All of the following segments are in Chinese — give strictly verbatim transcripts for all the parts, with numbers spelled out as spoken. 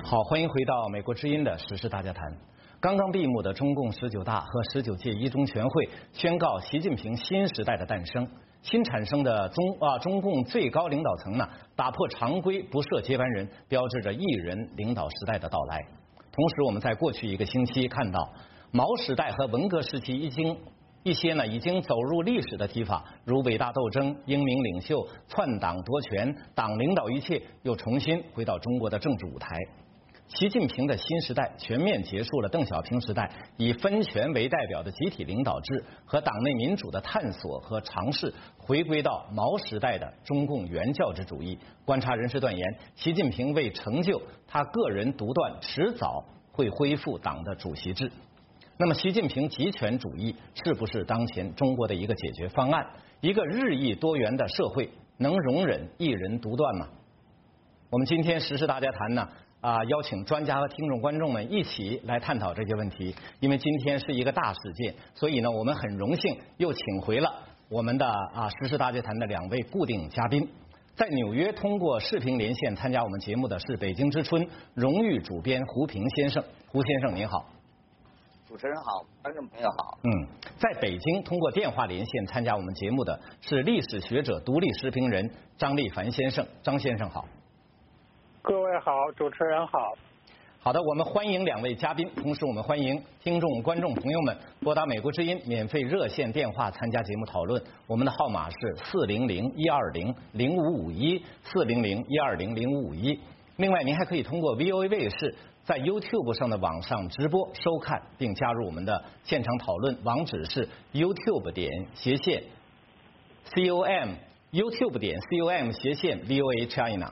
好，欢迎回到美国之音的时事大家谈。刚刚闭幕的中共十九大和十九届一中全会宣告习近平新时代的诞生。新产生的中啊中共最高领导层呢，打破常规，不设接班人，标志着一人领导时代的到来。同时，我们在过去一个星期看到毛时代和文革时期已经一些呢已经走入历史的提法，如伟大斗争、英明领袖、篡党夺权、党领导一切，又重新回到中国的政治舞台。习近平的新时代全面结束了邓小平时代以分权为代表的集体领导制和党内民主的探索和尝试，回归到毛时代的中共原教旨主义。观察人士断言，习近平为成就他个人独断，迟早会恢复党的主席制。那么，习近平集权主义是不是当前中国的一个解决方案？一个日益多元的社会能容忍一人独断吗？我们今天时事大家谈呢？啊，邀请专家和听众观众们一起来探讨这些问题。因为今天是一个大事件，所以呢，我们很荣幸又请回了我们的啊时事大家谈的两位固定嘉宾。在纽约通过视频连线参加我们节目的是北京之春荣誉主编胡平先生。胡先生您好。 主持人好，观众朋友好。 嗯，在北京通过电话连线参加我们节目的是历史学者、独立时评人张立凡先生。张先生好。 各位好，主持人好。 好的，我们欢迎两位嘉宾，同时我们欢迎听众、观众朋友们拨打美国之音免费热线电话参加节目讨论。我们的号码是四零零一二零零五五一四零零一二零零五五一。另外，您还可以通过 V O A 卫视在 YouTube 上的网上直播收看，并加入我们的现场讨论。网址是 YouTube 点斜线 com YouTube 点 com 斜线 V O A China。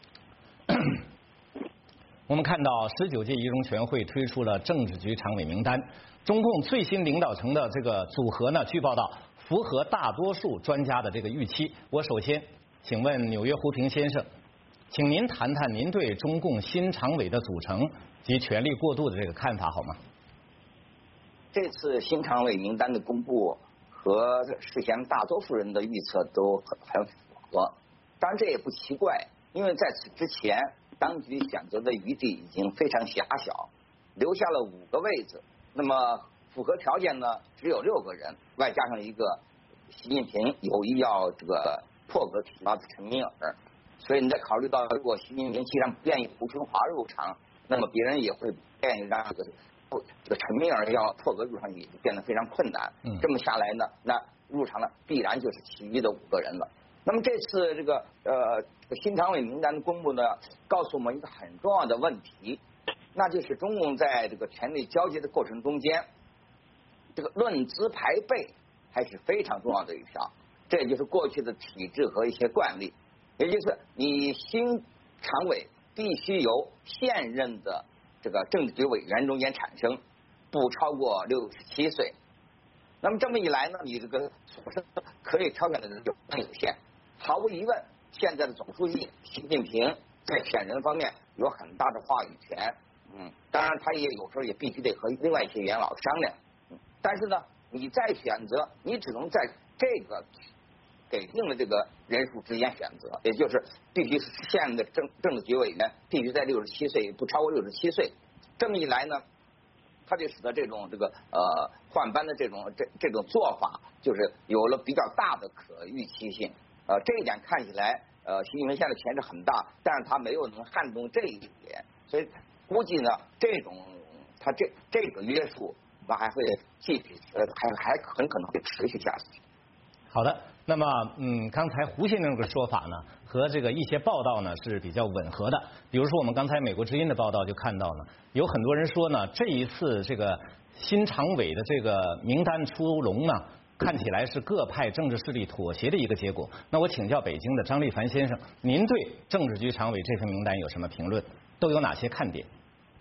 我们看到十九届一中全会推出了政治局常委名单，中共最新领导层的这个组合呢，据报道符合大多数专家的这个预期。我首先请问纽约胡平先生，请您谈谈您对中共新常委的组成及权力过渡的这个看法好吗？ 这次新常委名单的公布和事先大多数人的预测都很很符合，当然这也不奇怪，因为在此之前当局选择的余地已经非常狭小，留下了五个位置，那么符合条件呢只有六个人，外加上一个习近平有意要这个破格提拔的陈敏尔，所以你再考虑到如果习近平既然不愿意胡春华入场，那么别人也会不愿意让这个这个陈敏尔要破格入场，也就变得非常困难。嗯，这么下来呢，那入场了必然就是其余的五个人了。那么这次这个呃新常委名单的公布呢，告诉我们一个很重要的问题，那就是中共在这个权力交接的过程中间，这个论资排辈还是非常重要的一条。这也就是过去的体制和一些惯例，也就是你新常委必须由现任的这个政治局委员中间产生，不超过六十七岁。那么这么一来呢，你这个所生可以挑选的人就很有限。毫无疑问，现在的总书记习近平在选人方面有很大的话语权。嗯，当然他也有时候也必须得和另外一些元老商量。嗯，但是呢，你再选择，你只能在这个给定的这个人数之间选择，也就是必须是现任的政政治局委员必须在六十七岁，不超过六十七岁。这么一来呢，他就使得这种这个呃换班的这种这这种做法，就是有了比较大的可预期性。呃，这一点看起来，呃，习近平现在权力很大，但是他没有能撼动这一点，所以估计呢，这种他这这个约束，那还会继续，呃，还还很可能会持续下去。 好的，那么嗯，刚才胡先生这个说法呢，和这个一些报道呢是比较吻合的。比如说，我们刚才美国之音的报道就看到呢，有很多人说呢，这一次这个新常委的这个名单出笼呢，看起来是各派政治势力妥协的一个结果。那我请教北京的张立凡先生，您对政治局常委这份名单有什么评论？都有哪些看点？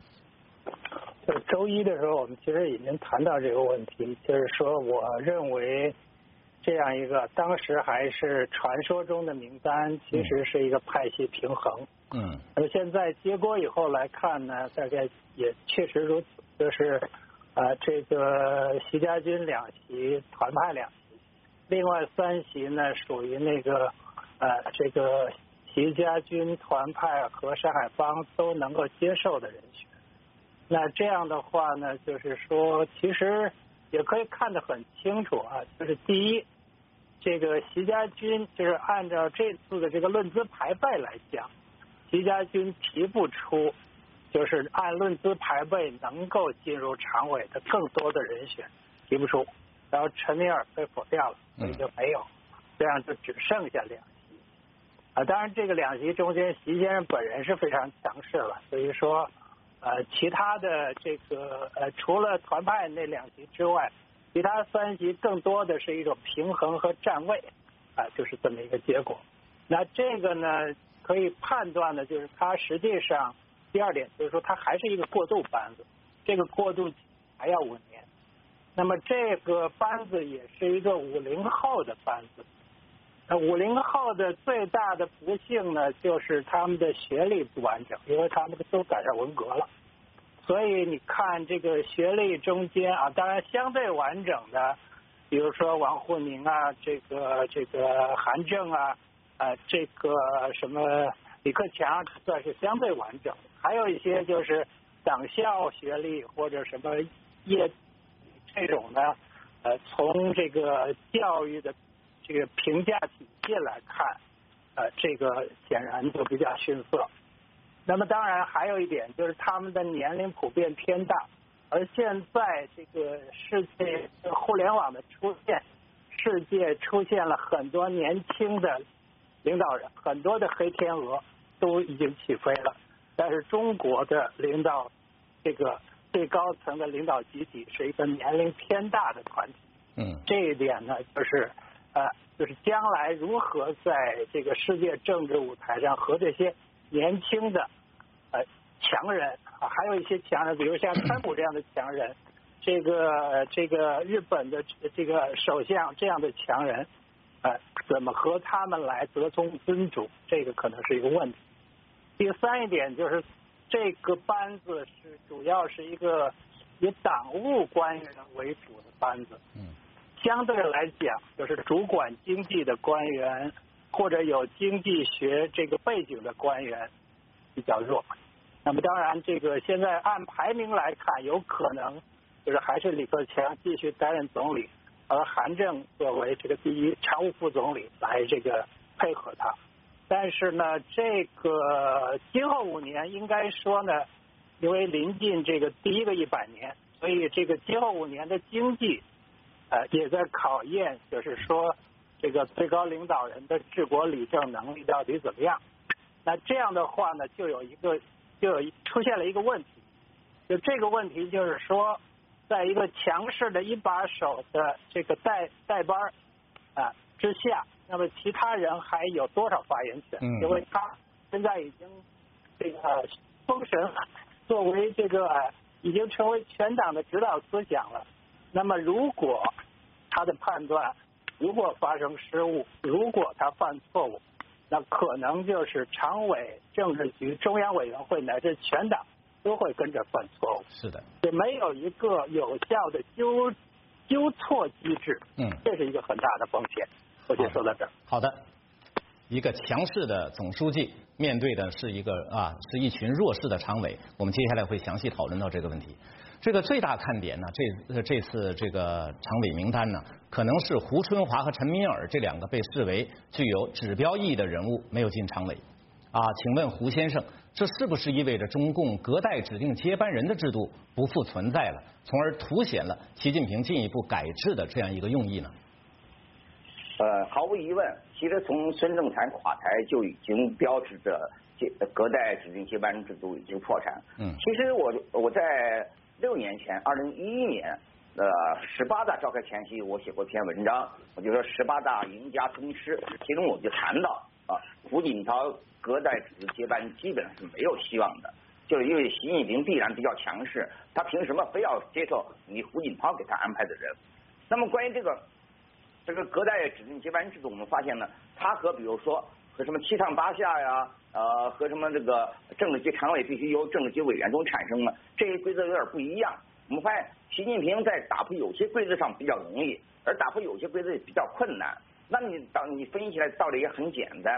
周一的时候，我们其实已经谈到这个问题，就是说，我认为这样一个当时还是传说中的名单，其实是一个派系平衡。嗯。那么现在结果以后来看呢，大概也确实如此，就是呃，这个习家军两席，团派两席，另外三席呢属于那个呃这个习家军团派和上海帮都能够接受的人选。那这样的话呢，就是说其实也可以看得很清楚啊，就是第一，这个习家军就是按照这次的这个论资排辈来讲，习家军提不出就是按论资排辈能够进入常委的更多的人选，提不出，然后陈敏尔被否掉了，所以就没有，这样就只剩下两席啊。当然，这个两席中间，习先生本人是非常强势了，所以说呃，其他的这个呃，除了团派那两席之外，其他三席更多的是一种平衡和站位啊，就是这么一个结果。那这个呢，可以判断的就是它实际上第二点就是说它还是一个过渡班子，这个过渡还要五年。那么这个班子也是一个五零后的班子。那五零后的最大的不幸呢，就是他们的学历不完整，因为他们都赶上文革了。所以你看这个学历中间啊，当然相对完整的，比如说王沪宁啊，这个这个韩正啊，呃，这个什么李克强算是相对完整。还有一些就是党校学历或者什么业这种呢，呃，从这个教育的这个评价体系来看，呃，这个显然就比较逊色。那么当然还有一点就是他们的年龄普遍偏大，而现在这个世界互联网的出现，世界出现了很多年轻的领导人，很多的黑天鹅都已经起飞了，但是中国的领导这个最高层的领导集体是一个年龄偏大的团体。嗯，这一点呢，就是呃，就是将来如何在这个世界政治舞台上和这些年轻的呃强人啊，还有一些强人，比如像川普这样的强人，这个这个日本的这个首相这样的强人，呃，怎么和他们来得宗尊主，这个可能是一个问题。第三一点就是这个班子是主要是一个以党务官员为主的班子。嗯。相对来讲，就是主管经济的官员或者有经济学这个背景的官员比较弱。那么当然，这个现在按排名来看，有可能就是还是李克强继续担任总理，而韩正作为这个第一常务副总理来这个配合他。但是呢，这个今后五年应该说呢，因为临近这个第一个一百年，所以这个今后五年的经济。呃，也在考验，就是说，这个最高领导人的治国理政能力到底怎么样？那这样的话呢，就有一个，就有出现了一个问题，就这个问题就是说，在一个强势的一把手的这个代代班啊之下，那么其他人还有多少发言权？因为他现在已经这个封神，作为这个已经成为全党的指导思想了。那么如果他的判断如果发生失误，如果他犯错误，那可能就是常委、政治局、中央委员会乃至全党都会跟着犯错误。 是的， 也没有一个有效的纠纠错机制。嗯，这是一个很大的风险。我先说到这儿。 好的，一个强势的总书记面对的是一个啊，是一群弱势的常委。我们接下来会详细讨论到这个问题。这个最大看点呢，这这次这个常委名单呢，可能是胡春华和陈敏尔这两个被视为具有指标意义的人物没有进常委。啊，请问胡先生，这是不是意味着中共隔代指定接班人的制度不复存在了，从而凸显了习近平进一步改制的这样一个用意呢？ 呃，毫无疑问，其实从孙政才垮台就已经标志着隔代指定接班人制度已经破产。嗯，其实我我在六年前，二零一一年，呃，十八大召开前夕，我写过一篇文章，我就说十八大赢家通吃，其中我就谈到啊，胡锦涛隔代指定接班基本上是没有希望的，就是因为习近平必然比较强势，他凭什么非要接受你胡锦涛给他安排的人？那么关于这个这个隔代指定接班制度，我们发现呢，它和比如说和什么七上八下呀。呃，和什么这个政治局常委必须由政治局委员中产生呢？这些规则有点不一样。我们发现习近平在打破有些规则上比较容易，而打破有些规则也比较困难。那你当你分析起来道理也很简单，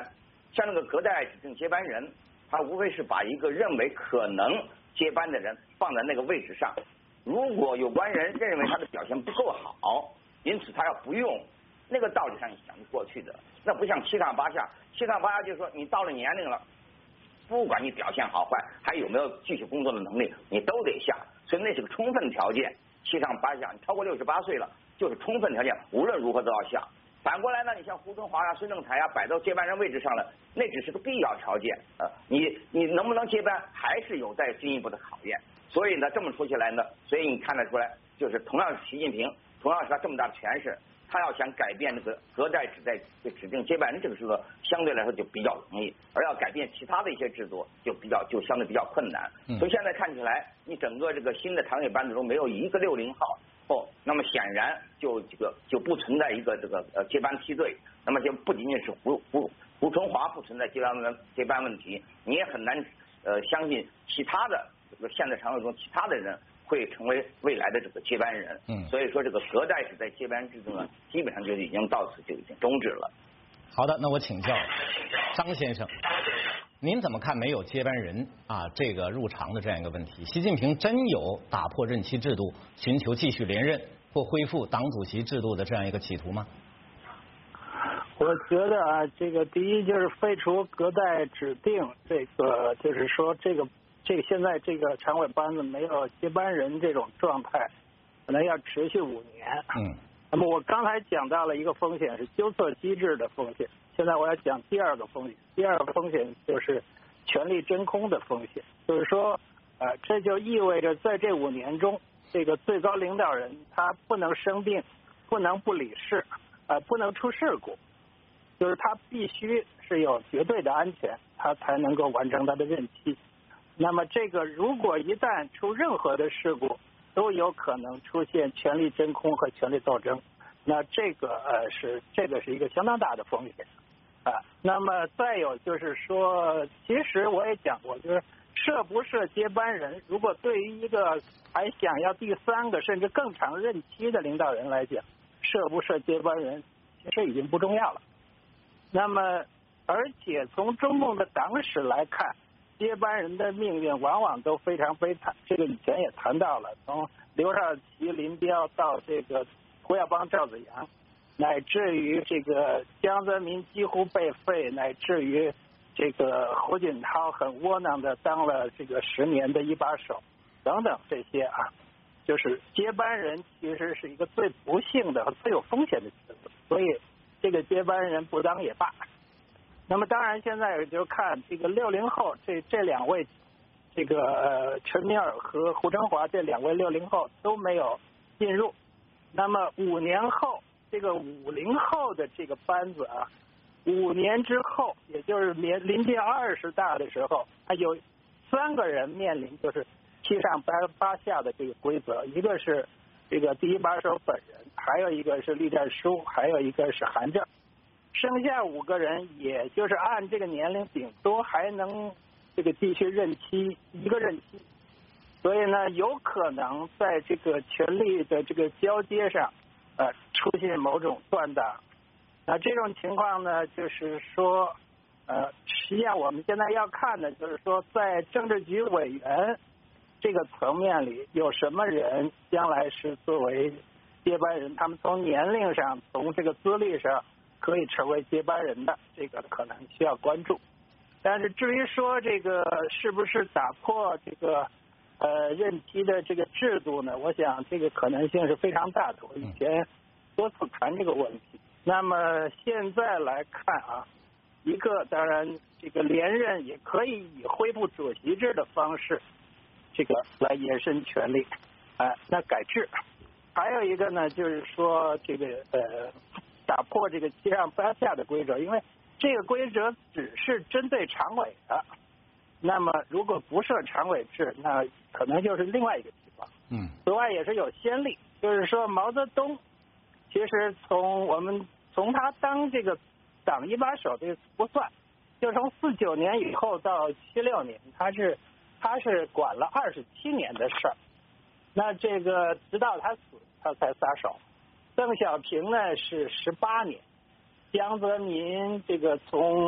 像那个隔代指定接班人，他无非是把一个认为可能接班的人放在那个位置上，如果有关人认为他的表现不够好，因此他要不用，那个道理上讲得过去的。那不像七上八下，七上八下就是说你到了年龄了，不管你表现好坏，还有没有继续工作的能力，你都得下，所以那是个充分条件。七上八下，你超过六十八岁了，就是充分条件，无论如何都要下。反过来呢，你像胡春华呀、孙政才呀，摆到接班人位置上了，那只是个必要条件啊、呃。你你能不能接班，还是有待进一步的考验。所以呢，这么说起来呢，所以你看得出来，就是同样是习近平，同样是他这么大的权势，他要想改变这个隔代指代指定接班人这个制度，相对来说就比较容易；而要改变其他的一些制度，就比较就相对比较困难。所以现在看起来，你整个这个新的常委班子中没有一个六零后。哦，那么显然就这个就不存在一个这个呃接班梯队，那么就不仅仅是胡胡胡春华不存在接班问接班问题，你也很难呃相信其他的这个现在常委中其他的人会成为未来的这个接班人。嗯，所以说这个隔代指代接班制度呢，基本上就已经到此就已经终止了。 好的，那我请教张先生，您怎么看没有接班人啊这个入常的这样一个问题？习近平真有打破任期制度，寻求继续连任或恢复党主席制度的这样一个企图吗？ 我觉得啊，这个第一就是废除隔代指定，这个就是说这个这个现在这个常委班子没有接班人这种状态，可能要持续五年。嗯。那么我刚才讲到了一个风险是纠错机制的风险，现在我要讲第二个风险。第二个风险就是权力真空的风险，就是说，呃，这就意味着在这五年中，这个最高领导人他不能生病，不能不理事，呃，不能出事故，就是他必须是有绝对的安全，他才能够完成他的任期。那么这个如果一旦出任何的事故，都有可能出现权力真空和权力斗争，那这个呃是这个是一个相当大的风险啊。那么再有就是说，其实我也讲过，就是设不设接班人，如果对于一个还想要第三个甚至更长任期的领导人来讲，设不设接班人其实已经不重要了。那么而且从中共的党史来看，接班人的命运往往都非常悲惨，这个以前也谈到了，从刘少奇、林彪到这个胡耀邦、赵子阳，乃至于这个江泽民几乎被废，乃至于这个胡锦涛很窝囊的当了这个十年的一把手，等等这些啊，就是接班人其实是一个最不幸的和最有风险的角色，所以这个接班人不当也罢。那么当然，现在也就看这个六零后这这两位，这个呃陈敏尔和胡春华这两位六零后都没有进入。那么五年后，这个五零后的这个班子啊，五年之后，也就是临临近二十大的时候，他有三个人面临就是七上八八下的这个规则，一个是这个第一把手本人，还有一个是栗战书，还有一个是韩正。剩下五个人，也就是按这个年龄，顶多还能这个继续任期一个任期，所以呢，有可能在这个权力的这个交接上，呃，出现某种断档。那这种情况呢，就是说，呃，实际上我们现在要看的就是说，在政治局委员这个层面里，有什么人将来是作为接班人，他们从年龄上，从这个资历上。可以成为接班人的，这个可能需要关注。但是至于说这个是不是打破这个呃任期的这个制度呢？我想这个可能性是非常大的。我以前多次谈这个问题。那么现在来看啊，一个当然这个连任也可以以恢复主席制的方式，这个来延伸权力，啊、呃，那改制。还有一个呢，就是说这个呃。打破这个七上八下的规则，因为这个规则只是针对常委的，那么如果不设常委制，那可能就是另外一个情况。嗯，此外也是有先例，就是说毛泽东，其实从我们从他当这个党一把手这个不算，就从四九年以后到七六年，他是他是管了二十七年的事儿，那这个直到他死，他才撒手。邓小平呢是十八年，江泽民这个从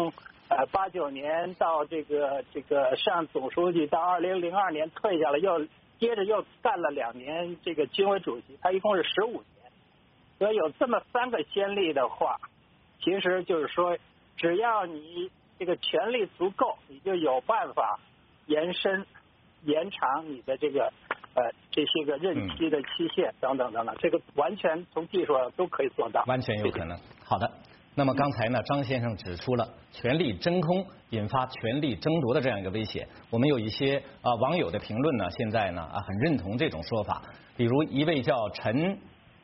呃八九年到这个这个上总书记，到二零零二年退下来，又接着又干了两年这个军委主席，他一共是十五年。所以有这么三个先例的话，其实就是说，只要你这个权力足够，你就有办法延伸、延长你的这个呃这些个任期的期限等等等等，这个完全从技术上都可以做到， 完全有可能。好的。那么刚才呢，张先生指出了权力真空引发权力争夺的这样一个危险。我们有一些啊、呃、网友的评论呢，现在呢啊很认同这种说法。比如一位叫陈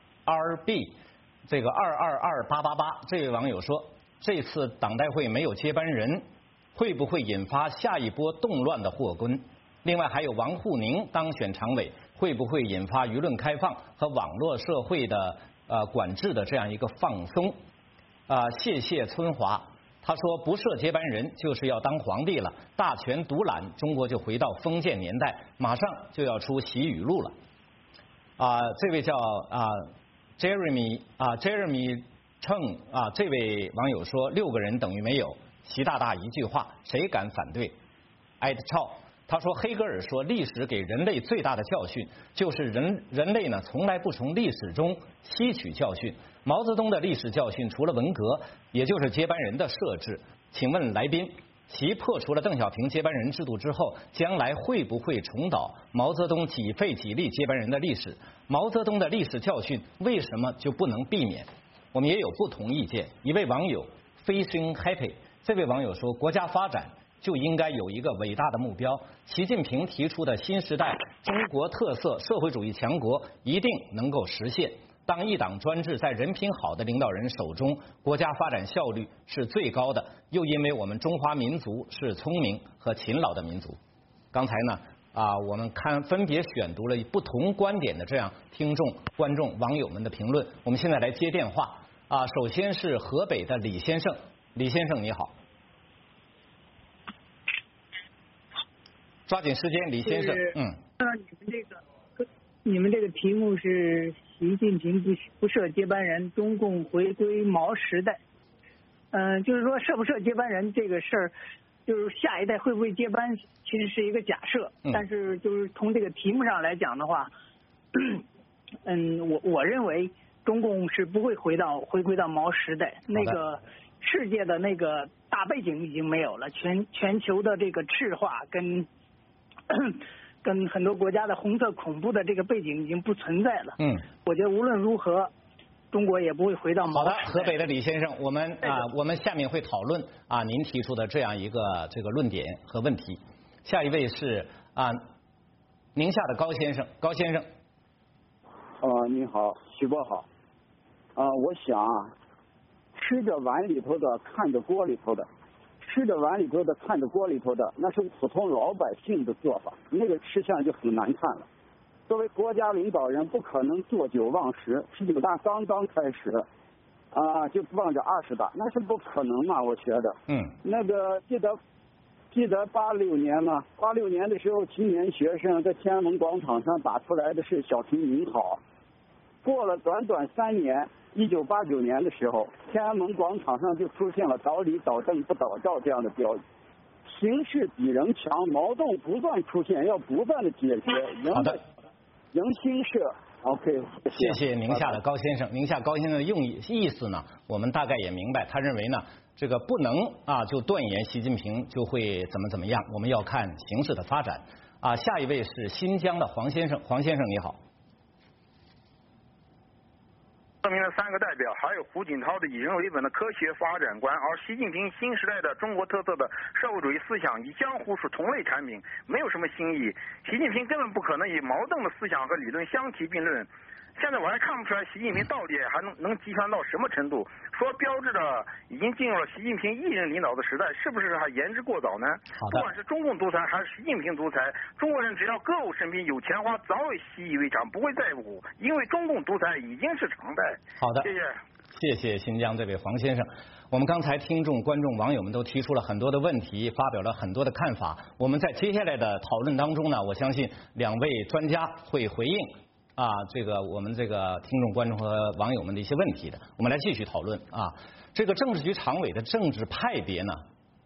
R B 这个二二二八八八这位网友说，这次党代会没有接班人，会不会引发下一波动乱的祸根？另外还有王沪宁当选常委，会不会引发舆论开放和网络社会的呃管制的这样一个放松？啊、呃，谢谢春华，他说不设接班人就是要当皇帝了，大权独揽，中国就回到封建年代，马上就要出习语录了。啊、呃，这位叫啊、呃、Jeremy 啊、呃、Jeremy Cheng 啊、呃，这位网友说六个人等于没有，习大大一句话，谁敢反对？艾特超他说黑格尔说历史给人类最大的教训就是人人类呢从来不从历史中吸取教训。毛泽东的历史教训除了文革，也就是接班人的设置。请问来宾，习破除了邓小平接班人制度之后，将来会不会重蹈毛泽东几费几力接班人的历史？毛泽东的历史教训为什么就不能避免？我们也有不同意见。一位网友 Facing Happy 这位网友说，国家发展就应该有一个伟大的目标。习近平提出的新时代中国特色社会主义强国一定能够实现。当一党专制在人品好的领导人手中，国家发展效率是最高的。又因为我们中华民族是聪明和勤劳的民族。刚才呢啊，我们看分别选读了不同观点的这样听众、观众、网友们的评论。我们现在来接电话啊，首先是河北的李先生，李先生你好。抓紧时间，李先生。嗯。 啊，你们这个，你们这个题目是习近平不不设接班人，中共回归毛时代。嗯、呃，就是说设不设接班人这个事儿，就是下一代会不会接班，其实是一个假设。嗯、但是就是从这个题目上来讲的话，嗯，我我认为中共是不会回到回归到毛时代，那个世界的那个大背景已经没有了，全全球的这个赤化跟。跟很多国家的红色恐怖的这个背景已经不存在了。嗯，我觉得无论如何，中国也不会回到毛。好的，河北的李先生，我们啊，我们下面会讨论啊您提出的这样一个这个论点和问题。下一位是啊宁夏的高先生，高先生。 呃，你好，徐波好。啊、呃，我想吃着碗里头的，看着锅里头的。吃着碗里头的，看着锅里头的，那是普通老百姓的做法，那个吃相就很难看了。作为国家领导人，不可能坐九忘十，十九大刚刚开始，啊、呃，就望着二十大，那是不可能嘛？我觉得。嗯。那个记得记得八六年嘛，八六年的时候，青年学生在天安门广场上打出来的是小平您好。过了短短三年。一九八九年的时候，天安门广场上就出现了倒李倒邓不倒赵这样的标语。形势比人强，矛盾不断出现，要不断的解决。 好的， 赢新社 OK， 谢谢宁夏的高先生。宁夏高先生的用意意思呢，我们大概也明白。他认为呢，这个不能啊就断言习近平就会怎么怎么样，我们要看形势的发展。啊，下一位是新疆的黄先生，黄先生你好。 证明了三个代表，还有胡锦涛的以人为本的科学发展观，而习近平新时代的中国特色的社会主义思想与江湖是同类产品，没有什么新意。习近平根本不可能以毛邓的思想和理论相提并论。现在我还看不出来习近平到底还能能集团到什么程度，说标志着已经进入了习近平一人领导的时代，是不是还言之过早呢？不管是中共独裁还是习近平独裁，中国人只要歌舞升平有钱花，早已习以为常，不会在乎，因为中共独裁已经是常态。 好的， 谢谢。 谢谢新疆这位黄先生。我们刚才听众、观众、网友们都提出了很多的问题，发表了很多的看法。我们在接下来的讨论当中呢，我相信两位专家会回应啊，这个我们这个听众、观众和网友们的一些问题的，我们来继续讨论啊。这个政治局常委的政治派别呢，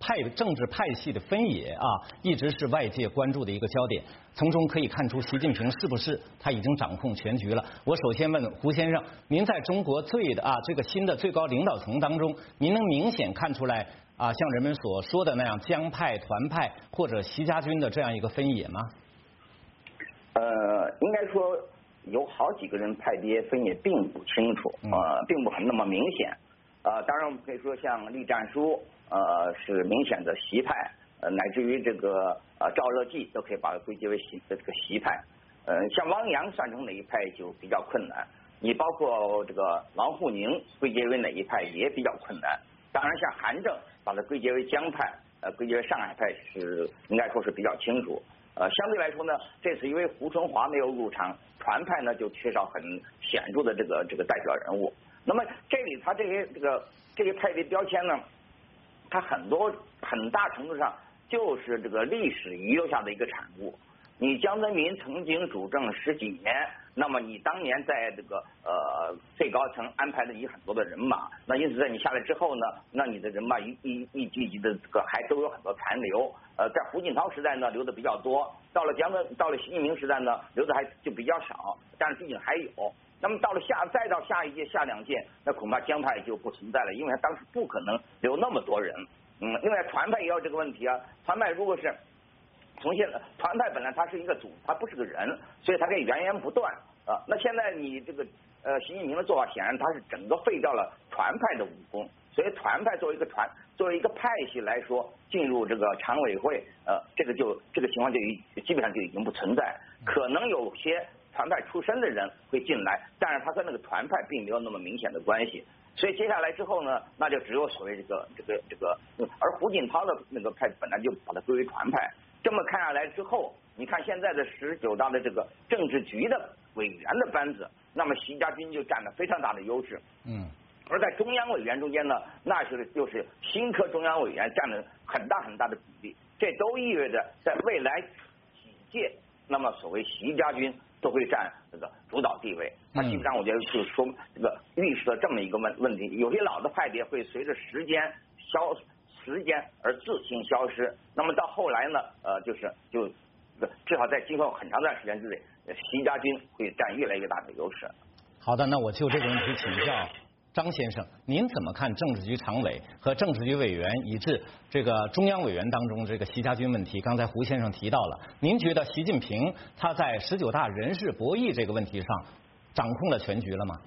派政治派系的分野啊，一直是外界关注的一个焦点。从中可以看出，习近平是不是他已经掌控全局了？我首先问胡先生，您在中国最的啊这个新的最高领导层当中，您能明显看出来啊像人们所说的那样江派、团派或者习家军的这样一个分野吗？ 呃，应该说有好几个人派别分野并不清楚，呃，并不很那么明显。呃，当然我们可以说像栗战书，呃，是明显的习派，呃，乃至于这个呃赵乐际都可以把它归结为习这个习派。呃，像汪洋算成哪一派就比较困难。你包括这个王沪宁归结为哪一派也比较困难。当然，像韩正把它归结为江派，呃，归结为上海派是应该说是比较清楚。呃，相对来说呢，这次因为胡春华没有入场，团派呢就缺少很显著的这个这个代表人物。那么这里他这些这个这些派别标签呢，它很多很大程度上就是这个历史遗留下的一个产物。你江泽民曾经主政十几年，那么你当年在这个呃最高层安排了你很多的人马，那因此在你下来之后呢，那你的人马一一一级一级的这个还都有很多残留。呃，在胡锦涛时代呢留的比较多，到了江泽到了习近平时代呢留的还就比较少，但是毕竟还有。那么到了下再到下一届下两届，那恐怕江派就不存在了，因为他当时不可能留那么多人。嗯，另外团派也有这个问题啊，团派如果是从现在团派本来它是一个组，它不是个人，所以它可以源源不断啊。那现在你这个呃习近平的做法，显然他是整个废掉了团派的武功，所以团派作为一个团作为一个派系来说，进入这个常委会，呃，这个就这个情况就已基本上就已经不存在，可能有些团派出身的人会进来，但是他跟那个团派并没有那么明显的关系，所以接下来之后呢，那就只有所谓这个这个这个，而胡锦涛的那个派本来就把它归为团派，这么看下来之后，你看现在的十九大的这个政治局的委员的班子，那么习家军就占了非常大的优势，嗯，而在中央委员中间呢，那是就是新科中央委员占了很大很大的比例，这都意味着在未来几届，那么所谓习家军都会占这个主导地位。它基本上我觉得就是说这个预示了这么一个问问题，有些老的派别会随着时间消时间而自行消失，那么到后来呢，呃，就是就至少在今后很长一段时间之内，习家军会占越来越大的优势。 好的，那我就这个问题请教张先生，您怎么看政治局常委和政治局委员以至这个中央委员当中这个习家军问题？刚才胡先生提到了，您觉得习近平他在十九大人事博弈这个问题上掌控了全局了吗？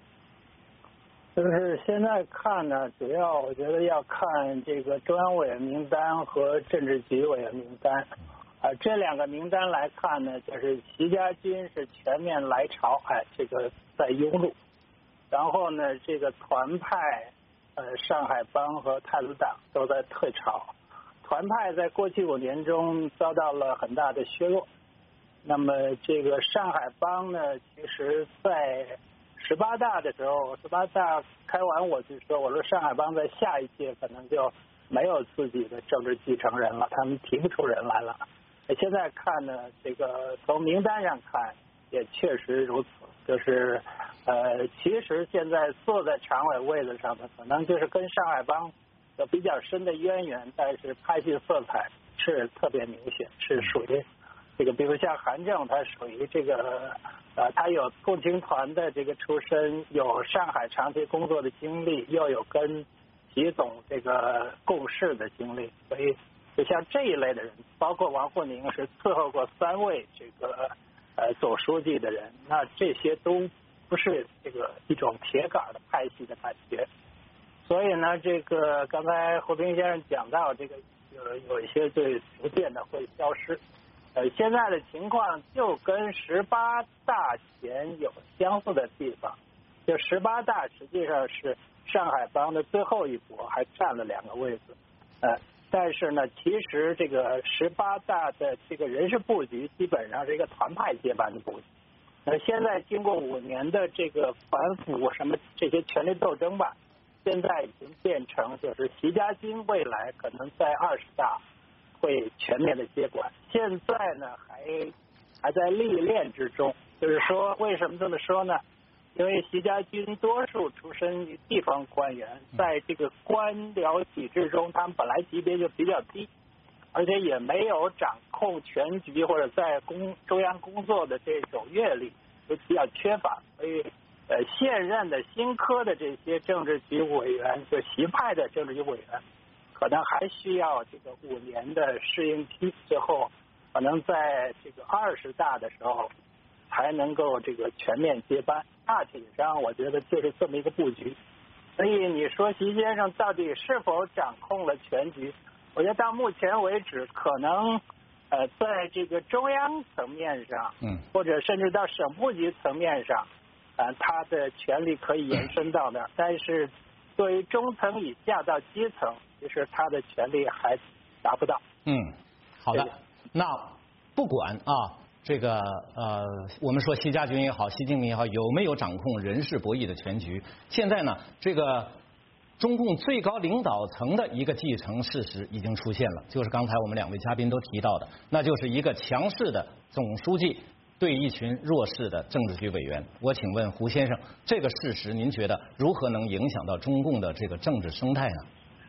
就是现在看呢，主要我觉得要看这个中央委员名单和政治局委员名单。啊，这两个名单来看呢，就是习家军是全面来朝，哎，这个在拥入。然后呢，这个团派，呃，上海帮和太子党都在退潮。团派在过去五年中遭到了很大的削弱。那么这个上海帮呢，其实在十八大的时候，十八大开完我就说，我说上海帮在下一届可能就没有自己的政治继承人了，他们提不出人来了。现在看呢，这个从名单上看也确实如此，就是呃，其实现在坐在常委位子上的，可能就是跟上海帮有比较深的渊源，但是派系色彩是特别明显，是属于这个，比如像韩正，他属于这个呃，他有共青团的这个出身，有上海长期工作的经历，又有跟习总这个共事的经历，所以就像这一类的人，包括王沪宁是伺候过三位这个呃总书记的人，那这些都不是这个一种铁杆的派系的感觉。所以呢，这个刚才胡平先生讲到，这个有有一些对逐渐的会消失。呃，现在的情况就跟十八大前有相似的地方，就十八大实际上是上海帮的最后一波，还占了两个位置，呃。但是呢，其实这个十八大的这个人事布局基本上是一个团派接班的布局。呃，现在经过五年的这个反腐什么这些权力斗争吧，现在已经变成就是习家军未来可能在二十大会全面的接管。现在呢，还还在历练之中。就是说，为什么这么说呢？ 因为习家军多数出身于地方官员，在这个官僚体制中，他们本来级别就比较低，而且也没有掌控全局或者在工中央工作的这种阅历，就比较缺乏。所以，呃，现任的新科的这些政治局委员，就习派的政治局委员，可能还需要这个五年的适应期，最后可能在这个二十大的时候才能够这个全面接班。大体上，我觉得就是这么一个布局。所以你说习先生到底是否掌控了全局？我觉得到目前为止，可能呃，在这个中央层面上，嗯，或者甚至到省部级层面上，呃，他的权力可以延伸到那儿，但是作为中层以下到基层，其实他的权力还达不到。 嗯，好的。那不管啊。这个呃，我们说习家军也好，习近平也好，有没有掌控人事博弈的全局？现在呢，这个中共最高领导层的一个继承事实已经出现了，就是刚才我们两位嘉宾都提到的，那就是一个强势的总书记对一群弱势的政治局委员。我请问胡先生，这个事实您觉得如何能影响到中共的这个政治生态呢？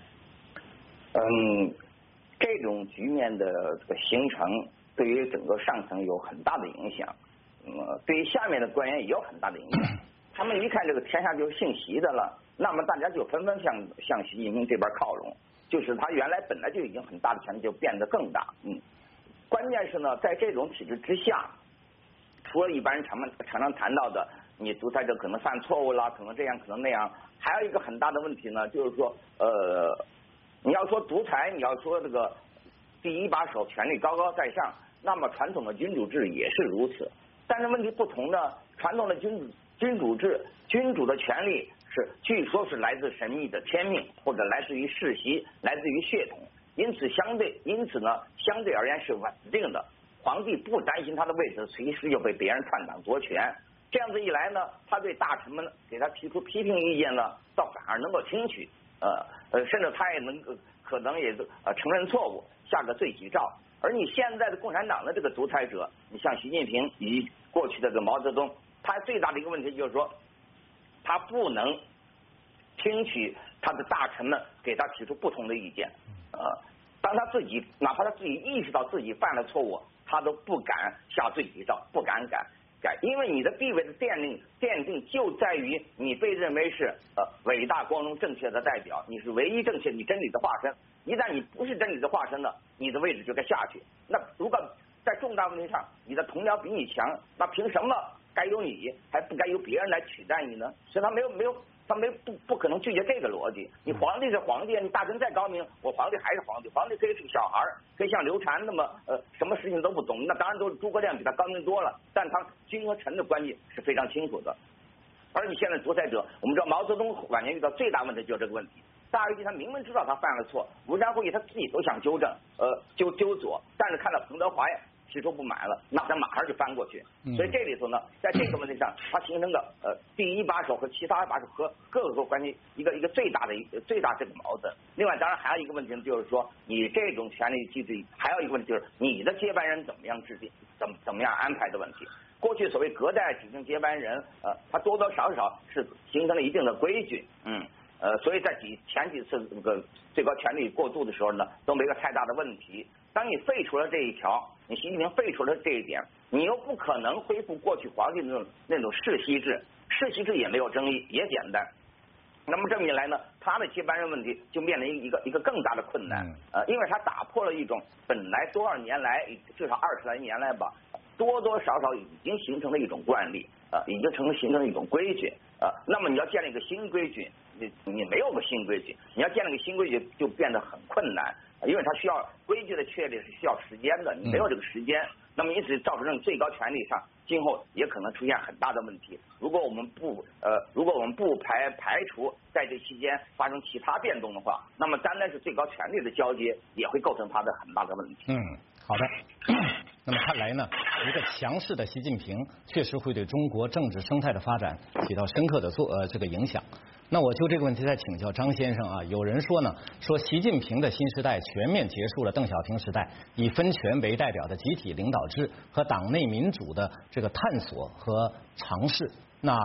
嗯，这种局面的这个形成，对于整个上层有很大的影响，嗯，对于下面的官员也有很大的影响。他们一看这个天下就是姓习的了，那么大家就纷纷向向习近平这边靠拢，就是他原来本来就已经很大的权力就变得更大。嗯，关键是呢，在这种体制之下，除了一般人常常常谈到的，你独裁者可能犯错误啦，可能这样，可能那样，还有一个很大的问题呢，就是说，呃，你要说独裁，你要说这个第一把手权力高高在上，那么传统的君主制也是如此。但是问题不同呢，传统的君主君主制，君主的权力是据说是来自神秘的天命，或者来自于世袭，来自于血统，因此相对因此呢，相对而言是稳定的。皇帝不担心他的位置随时就被别人篡党夺权，这样子一来呢，他对大臣们给他提出批评意见呢，倒反而能够听取，呃呃，甚至他也能可能也呃承认错误，下个罪己诏。而你现在的共产党的这个独裁者，你像习近平以及过去的这个毛泽东，他最大的一个问题就是说，他不能听取他的大臣们给他提出不同的意见，呃，当他自己哪怕他自己意识到自己犯了错误，他都不敢下罪己诏，不敢改改，因为你的地位的奠定奠定就在于你被认为是呃伟大光荣正确的代表，你是唯一正确你真理的化身。一旦你不是真理的化身了，你的位置就该下去。那如果在重大问题上你的同僚比你强，那凭什么该由你还不该由别人来取代你呢？所以他没有没有他没不不可能拒绝这个逻辑。你皇帝是皇帝，你大臣再高明，我皇帝还是皇帝。皇帝可以是个小孩，可以像刘禅那么呃什么事情都不懂，那当然都是诸葛亮比他高明多了。但他君和臣的关系是非常清楚的。而你现在独裁者，我们知道毛泽东晚年遇到最大问题就是这个问题。大跃进他明明知道他犯了错，文山会议他自己都想纠正，呃纠纠左，但是看到彭德怀提出不满了，那他马上就翻过去。所以这里头呢，在这个问题上，他形成个呃第一把手和其他把手和各个关系一个一个最大的一个最大这个矛盾。另外，当然还有一个问题呢，就是说你这种权力机制，还有一个问题就是你的接班人怎么样制定，怎么怎么样安排的问题。过去所谓隔代指定接班人，呃，他多多少少是形成了一定的规矩，嗯。呃，所以在几前几次这个最高权力过渡的时候呢，都没有太大的问题。当你废除了这一条，你习近平废除了这一点，你又不可能恢复过去皇帝那种那种世袭制，世袭制也没有争议，也简单。那么这么一来呢，他的接班人问题就面临一个一个更大的困难，呃，因为他打破了一种本来多少年来至少二十来年来吧，多多少少已经形成了一种惯例，呃，已经成了形成了一种规矩，呃，那么你要建立一个新规矩。你你没有个新规矩，你要建立个新规矩就变得很困难，因为它需要规矩的确立是需要时间的，你没有这个时间，那么因此造成最高权力上今后也可能出现很大的问题。如果我们不呃，如果我们不排排除在这期间发生其他变动的话，那么单单是最高权力的交接也会构成它的很大的问题。 嗯，好的。那么看来呢，一个强势的习近平确实会对中国政治生态的发展起到深刻的作呃这个影响。那我就这个问题再请教张先生啊，有人说呢，说习近平的新时代全面结束了邓小平时代以分权为代表的集体领导制和党内民主的这个探索和尝试。那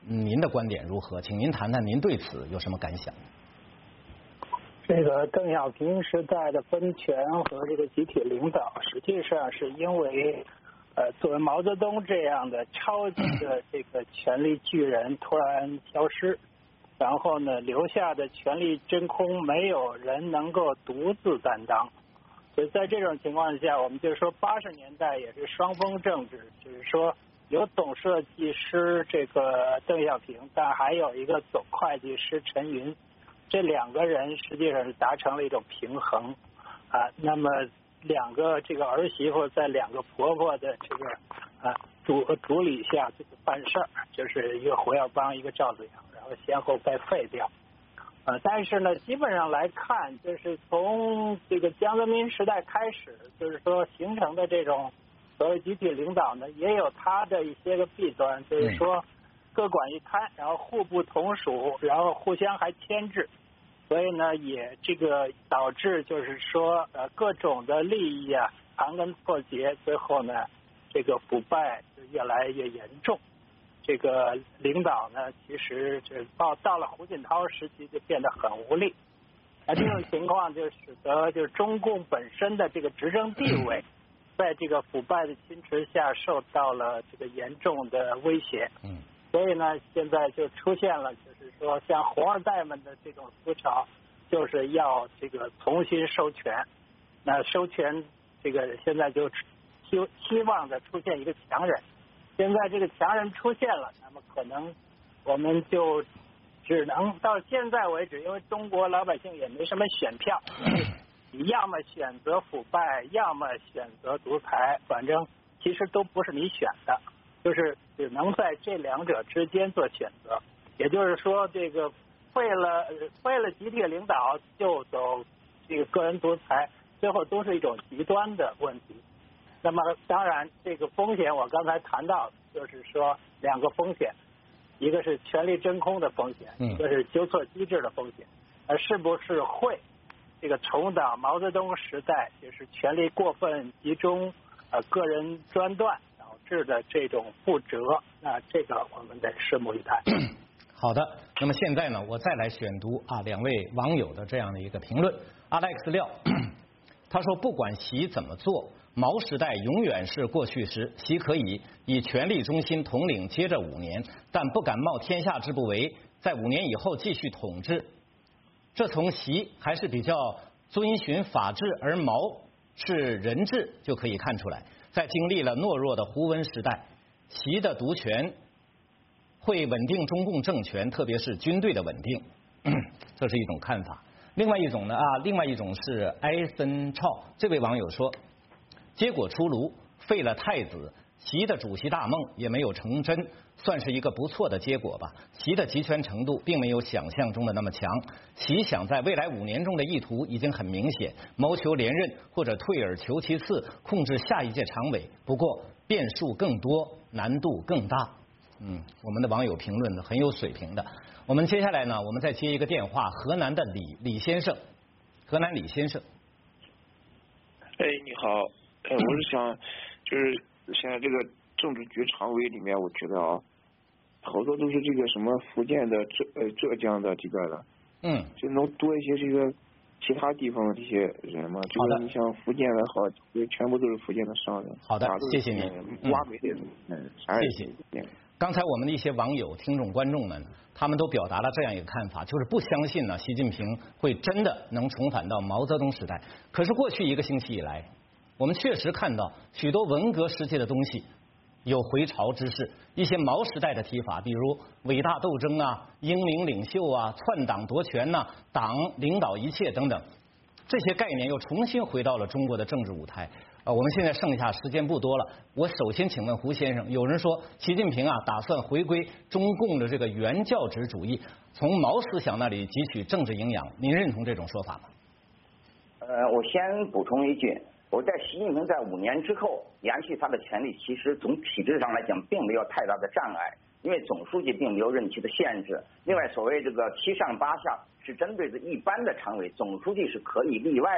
您的观点如何？请您谈谈您对此有什么感想？ 这个邓小平时代的分权和这个集体领导，实际上是因为，呃，作为毛泽东这样的超级的这个权力巨人突然消失，然后呢，留下的权力真空，没有人能够独自担当。所以在这种情况下，我们就说八十年代也是双峰政治，就是说有总设计师这个邓小平，但还有一个总会计师陈云。这两个人实际上是达成了一种平衡啊，那么两个这个儿媳妇在两个婆婆的这个啊主主理下这个办事儿，就是一个胡耀邦，一个赵子阳，然后先后被废掉。呃，但是呢，基本上来看，就是从这个江泽民时代开始，就是说形成的这种所谓集体领导呢，也有它的一些个弊端，就是说各管一摊，然后互不同属，然后互相还牵制。所以呢，也这个导致就是说，呃，各种的利益啊盘根错节，最后呢，这个腐败就越来越严重。这个领导呢，其实这到到了胡锦涛时期就变得很无力。那这种情况就使得就是中共本身的这个执政地位，在这个腐败的侵蚀下受到了这个严重的威胁。嗯。所以呢，现在就出现了，就是说像红二代们的这种思潮，就是要这个重新收权。那收权，这个现在就希希望着出现一个强人。现在这个强人出现了，那么可能我们就只能到现在为止，因为中国老百姓也没什么选票，你要么选择腐败，要么选择独裁，反正其实都不是你选的。就是只能在这两者之间做选择，也就是说，这个为了为了集体领导就走这个个人独裁，最后都是一种极端的问题。那么当然，这个风险我刚才谈到，就是说两个风险，一个是权力真空的风险，一个是纠错机制的风险。呃，是不是会这个重蹈毛泽东时代，就是权力过分集中，呃，个人专断致的这种覆辙，那这个我们得拭目以待。 好的，那么现在呢，我再来选读啊两位网友的这样的一个评论。Alex 廖他说，不管习怎么做，毛时代永远是过去时，习可以以权力中心统领接着五年，但不敢冒天下之不韪，在五年以后继续统治。这从习还是比较遵循法治，而毛是人治就可以看出来。在经历了懦弱的胡温时代，习的独权会稳定中共政权，特别是军队的稳定，这是一种看法。另外一种呢啊，另外一种是埃森超这位网友说，结果出炉，废了太子，习的主席大梦也没有成真，算是一个不错的结果吧。习的集权程度并没有想象中的那么强，习想在未来五年中的意图已经很明显，谋求连任或者退而求其次，控制下一届常委。不过变数更多，难度更大。嗯，我们的网友评论的很有水平的。我们接下来呢，我们再接一个电话，河南的李李先生，河南李先生。 哎，你好，呃，我是想，就是现在这个政治局常委里面，我觉得啊，好多都是这个什么福建的、浙呃浙江的这个的， 嗯， 就能多一些这个其他地方的这些人嘛。这个你像福建的好，全部都是福建的商人。 好的，谢谢你。 挖煤的，嗯， 谢谢。刚才我们的一些网友、听众、观众们，他们都表达了这样一个看法，就是不相信呢，习近平会真的能重返到毛泽东时代。可是过去一个星期以来，我们确实看到许多文革时期的东西有回潮之势，一些毛时代的提法，比如伟大斗争啊、英明领袖啊、篡党夺权呐、啊、党领导一切等等，这些概念又重新回到了中国的政治舞台。呃，我们现在剩下时间不多了，我首先请问胡先生，有人说习近平啊打算回归中共的这个原教旨主义，从毛思想那里汲取政治营养，您认同这种说法吗？ 呃，我先补充一句，我在习近平在五年之后延续他的权利，其实从体制上来讲并没有太大的障碍，因为总书记并没有任期的限制。另外，所谓这个七上八下是针对着一般的常委，总书记是可以例外的。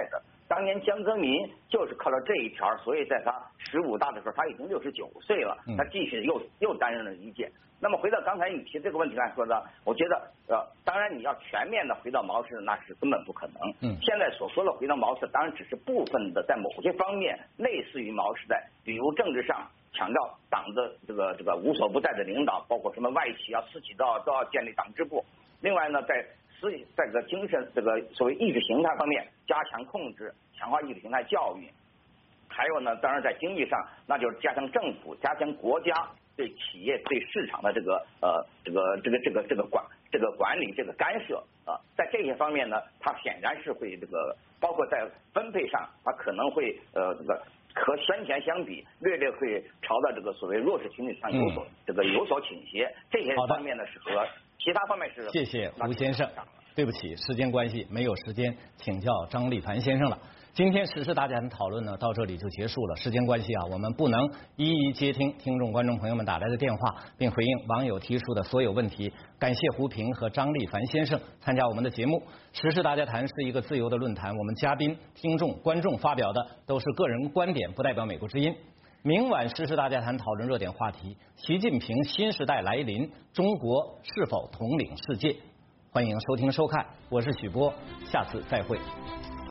当年江泽民就是靠着这一条，所以在他十五大的时候，他已经六十九岁了，他继续又又担任了一届。那么回到刚才你提这个问题来说呢，我觉得呃，当然你要全面的回到毛氏，那是根本不可能。嗯，现在所说的回到毛氏，当然只是部分的，在某些方面类似于毛时代，比如政治上强调党的这个这个无所不在的领导，包括什么外企啊、私企都要都要建立党支部。另外呢，在思在这个精神这个所谓意识形态方面加强控制，强化意识形态教育。还有呢，当然在经济上，那就是加强政府、加强国家对企业、对市场的这个呃这个这个这个这个管这个管理、这个干涉啊，在这些方面呢，它显然是会这个，包括在分配上，它可能会呃这个和先前相比，略略会朝到这个所谓弱势群体上有所、嗯、这个有所倾斜。这些方面呢是和其他方面是。 谢谢吴先生。对不起，时间关系没有时间请教张立凡先生了。今天时事大家谈讨论呢到这里就结束了。时间关系啊，我们不能一一接听听众观众朋友们打来的电话，并回应网友提出的所有问题。感谢胡平和张立凡先生参加我们的节目。时事大家谈是一个自由的论坛，我们嘉宾、听众、观众发表的都是个人观点，不代表美国之音。明晚时事大家谈讨论热点话题：习近平新时代来临，中国是否统领世界？欢迎收听收看，我是许波，下次再会。